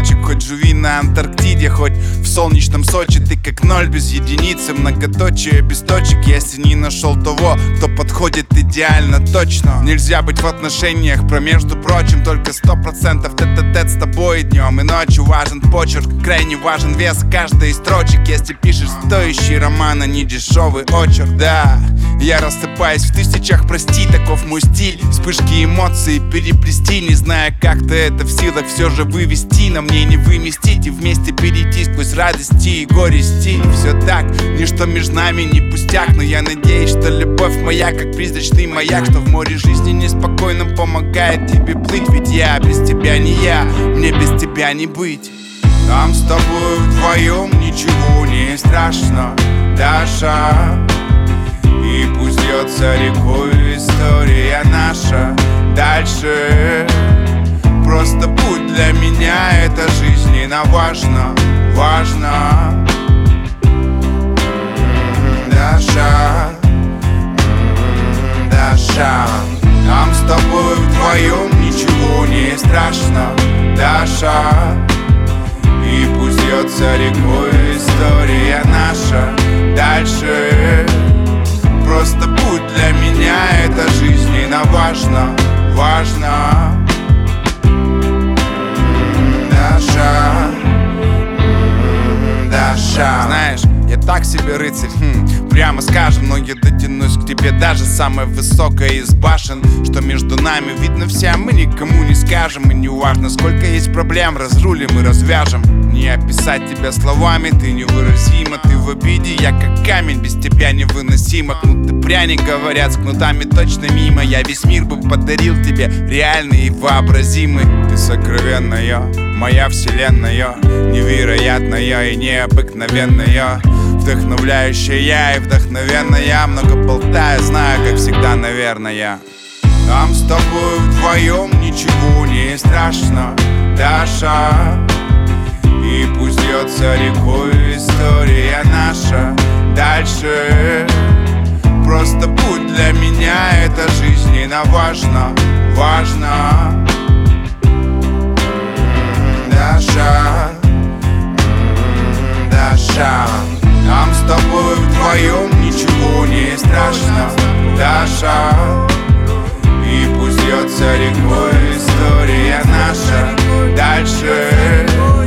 цветочек. Хоть живи на Антарктиде, хоть в солнечном Сочи, ты как ноль без единицы, многоточие без точек. Если не нашел того, кто подходит идеально точно. Нельзя быть в отношениях, про между прочим, только 100% тет-а-тет с тобой днем и ночью. Важен почерк, крайне важен вес каждой из строчек. Если пишешь стоящий роман, а не дешевый очерк. Да, я рассыпаюсь в тысячах, прости, таков мой стиль. Вспышки эмоций переплести, не зная, как-то это в силах все же вывести. На мне не выместить и вместе перейти сквозь радости и горести. Все так, ничто между нами не пустяк, но я надеюсь, что любовь моя как призрачный маяк, что в море жизни неспокойном помогает тебе плыть. Ведь я без тебя не я, мне без тебя не быть. Нам с тобой вдвоем ничего не страшно, Даша. И пусть льется рекой история наша дальше. Просто путь для меня это жизненно важно, важно. Даша, Даша. Нам с тобой вдвоем ничего не страшно, Даша. И пусть льется рекой история наша дальше. Просто путь для меня это жизненно важно, важно. Даша, Даша. Знаешь, я так себе рыцарь, прямо скажем, но я дотянусь к тебе даже самая высокая из башен. Что между нами видно всем, мы никому не скажем. И не важно, сколько есть проблем, разрулим и развяжем. Не описать тебя словами, ты невыразима. Ты в обиде, я как камень, без тебя невыносимо. Кнут и пряник, говорят, с кнутами точно мимо. Я весь мир бы подарил тебе, реальный и вообразимый. Ты сокровенная, моя вселенная, невероятная и необыкновенная. Вдохновляющая и вдохновенная. Много болтаю, знаю, как всегда, наверное. Нам с тобой вдвоем ничего не страшно, Даша. И пусть льется рекой история наша дальше. Просто путь для меня это жизненно важно, важно. Даша, Даша. Нам с тобой вдвоем ничего не страшно, Даша. И пусть льется рекой история наша дальше.